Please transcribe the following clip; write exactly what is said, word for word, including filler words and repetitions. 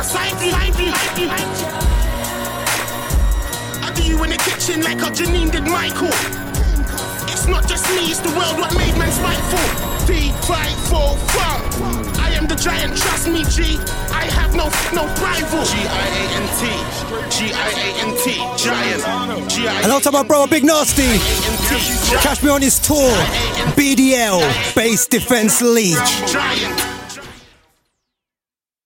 side view, side view, side view. I do you in the kitchen like how Janine did Michael. It's not just me, it's the world what made man spiteful. D five four four. I am the giant, trust me, G. I have no no rival. G I A N T, G I A N T, giant. G I A N T. Hello to my bro, Big Nasty. Catch me on his tour, B D L, Bass Defense League. Giant.